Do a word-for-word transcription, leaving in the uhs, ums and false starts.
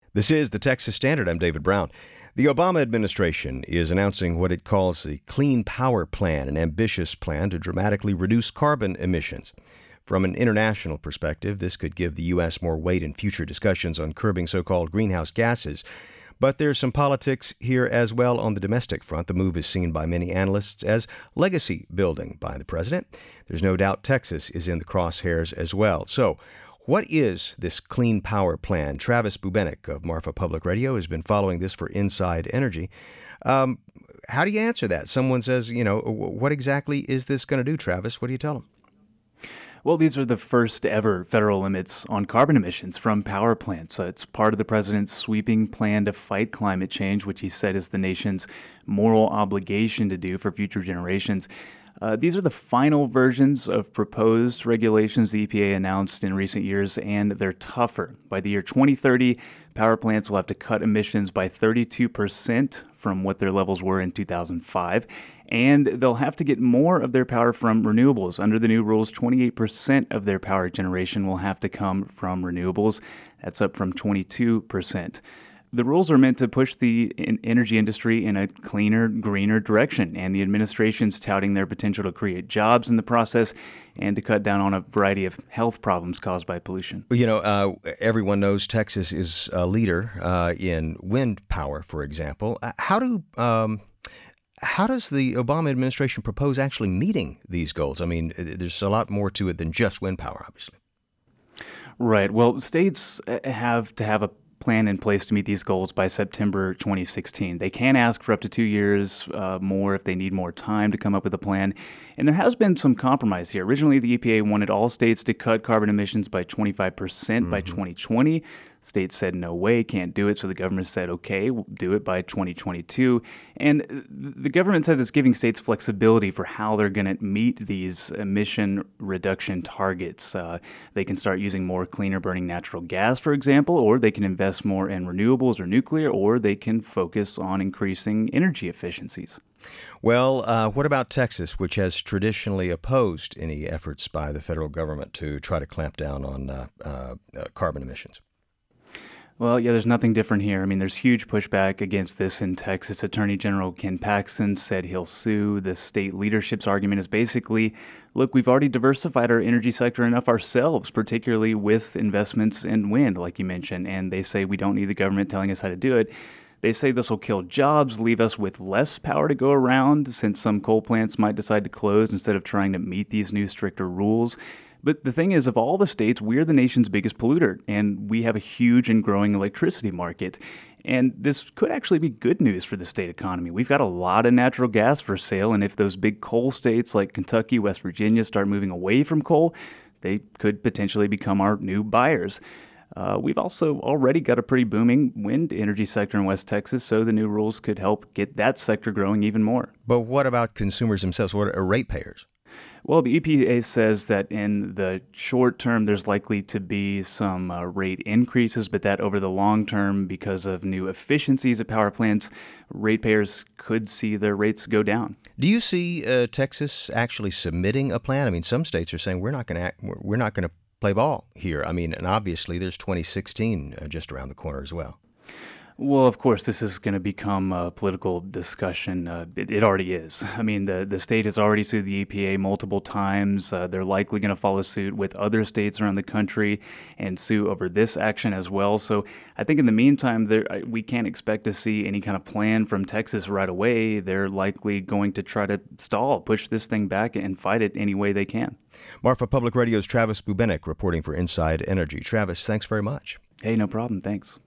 This is the Texas Standard. I'm David Brown. The Obama administration is announcing what it calls the Clean Power Plan, an ambitious plan to dramatically reduce carbon emissions. From an international perspective, this could give the U S more weight in future discussions on curbing so-called greenhouse gases. But there's some politics here as well on the domestic front. The move is seen by many analysts as legacy building by the president. There's no doubt Texas is in the crosshairs as well. So, what is this Clean Power Plan? Travis Bubenik of Marfa Public Radio has been following this for Inside Energy. Um, how do you answer that? Someone says, you know, what exactly is this going to do, Travis? What do you tell them? Well, these are the first ever federal limits on carbon emissions from power plants. Uh, it's part of the president's sweeping plan to fight climate change, which he said is the nation's moral obligation to do for future generations. Uh, these are the final versions of proposed regulations the E P A announced in recent years, and they're tougher. By the year twenty thirty, power plants will have to cut emissions by thirty-two percent from what their levels were in two thousand five, and they'll have to get more of their power from renewables. Under the new rules, twenty-eight percent of their power generation will have to come from renewables. That's up from twenty-two percent. The rules are meant to push the energy industry in a cleaner, greener direction, and the administration's touting their potential to create jobs in the process and to cut down on a variety of health problems caused by pollution. You know, uh, everyone knows Texas is a leader uh, in wind power, for example. How do um, how does the Obama administration propose actually meeting these goals? I mean, there's a lot more to it than just wind power, obviously. Right. Well, states have to have a plan in place to meet these goals by September twenty sixteen. They can ask for up to two years uh, more if they need more time to come up with a plan. And there has been some compromise here. Originally, the E P A wanted all states to cut carbon emissions by twenty-five percent mm-hmm. by twenty twenty. States said, no way, can't do it. So the government said, okay, we'll do it by twenty twenty-two. And the government says it's giving states flexibility for how they're going to meet these emission reduction targets. Uh, they can start using more cleaner burning natural gas, for example, or they can invest more in renewables or nuclear, or they can focus on increasing energy efficiencies. Well, uh, what about Texas, which has traditionally opposed any efforts by the federal government to try to clamp down on uh, uh, uh, carbon emissions? Well, yeah, there's nothing different here. I mean, there's huge pushback against this in Texas. Attorney General Ken Paxton said he'll sue. The state leadership's argument is basically, look, we've already diversified our energy sector enough ourselves, particularly with investments in wind, like you mentioned, and they say we don't need the government telling us how to do it. They say this will kill jobs, leave us with less power to go around, since some coal plants might decide to close instead of trying to meet these new stricter rules. But the thing is, of all the states, we're the nation's biggest polluter, and we have a huge and growing electricity market. And this could actually be good news for the state economy. We've got a lot of natural gas for sale, and if those big coal states like Kentucky, West Virginia start moving away from coal, they could potentially become our new buyers. Uh, we've also already got a pretty booming wind energy sector in West Texas, so the new rules could help get that sector growing even more. But what about consumers themselves? What are ratepayers? Well, the E P A says that in the short term, there's likely to be some uh, rate increases, but that over the long term, because of new efficiencies at power plants, ratepayers could see their rates go down. Do you see uh, Texas actually submitting a plan? I mean, some states are saying we're not going to we're not going to play ball here. I mean, and obviously there's twenty sixteen uh, just around the corner as well. Well, of course, this is going to become a political discussion. Uh, it, it already is. I mean, the, the state has already sued the E P A multiple times. Uh, they're likely going to follow suit with other states around the country and sue over this action as well. So I think in the meantime, there, we can't expect to see any kind of plan from Texas right away. They're likely going to try to stall, push this thing back, and fight it any way they can. Marfa Public Radio's Travis Bubenik reporting for Inside Energy. Travis, thanks very much. Hey, no problem. Thanks.